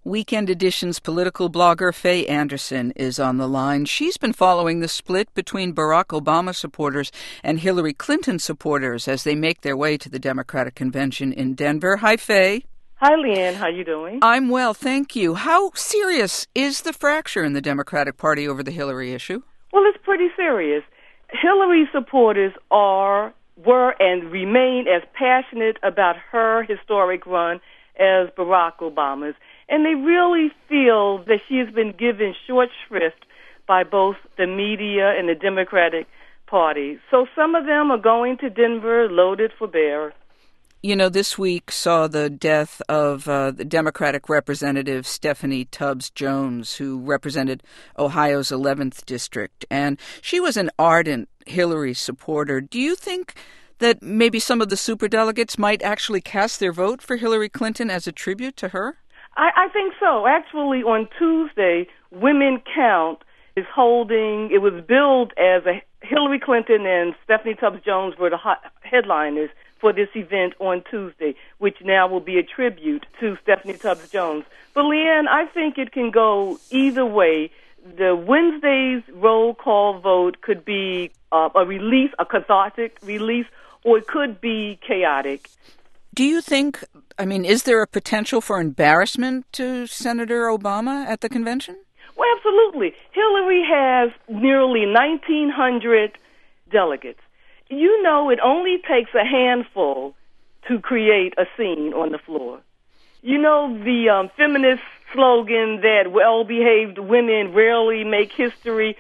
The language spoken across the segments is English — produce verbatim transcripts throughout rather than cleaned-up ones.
Weekend Edition's political blogger Faye Anderson is on the line. She's been following the split between Barack Obama supporters and Hillary Clinton supporters as they make their way to the Democratic Convention in Denver. Hi, Faye. Hi, Leanne. How you doing? I'm well, thank you. How serious is the fracture in the Democratic Party over the Hillary issue? Well, it's pretty serious. Hillary supporters are, were, and remain as passionate about her historic run as Barack Obama's. And they really feel that she has been given short shrift by both the media and the Democratic Party. So some of them are going to Denver loaded for bear. You know, this week saw the death of uh, the Democratic Representative Stephanie Tubbs Jones, who represented Ohio's eleventh District. And she was an ardent Hillary supporter. Do you think that maybe some of the superdelegates might actually cast their vote for Hillary Clinton as a tribute to her? I, I think so. Actually, on Tuesday, Women Count is holding, it was billed as a Hillary Clinton and Stephanie Tubbs Jones were the hot headliners for this event on Tuesday, which now will be a tribute to Stephanie Tubbs Jones. But, Leanne, I think it can go either way. The Wednesday's roll call vote could be uh, a release, a cathartic release, or it could be chaotic. Do you think, I mean, is there a potential for embarrassment to Senator Obama at the convention? Well, absolutely. Hillary has nearly nineteen hundred delegates. You know, it only takes a handful to create a scene on the floor. You know, the um, feminist slogan that well-behaved women rarely make history,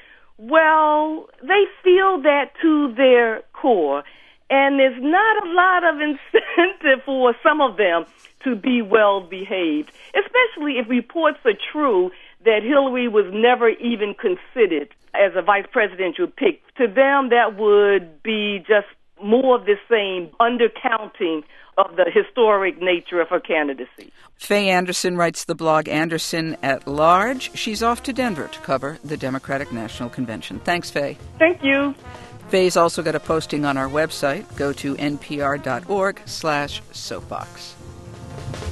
well, they feel that to their core. And there's not a lot of incentive for some of them to be well-behaved, especially if reports are true that Hillary was never even considered as a vice presidential pick. To them, that would be just more of the same undercounting of the historic nature of her candidacy. Faye Anderson writes the blog Anderson at Large. She's off to Denver to cover the Democratic National Convention. Thanks, Faye. Thank you. Faye's also got a posting on our website. Go to npr.org slash soapbox.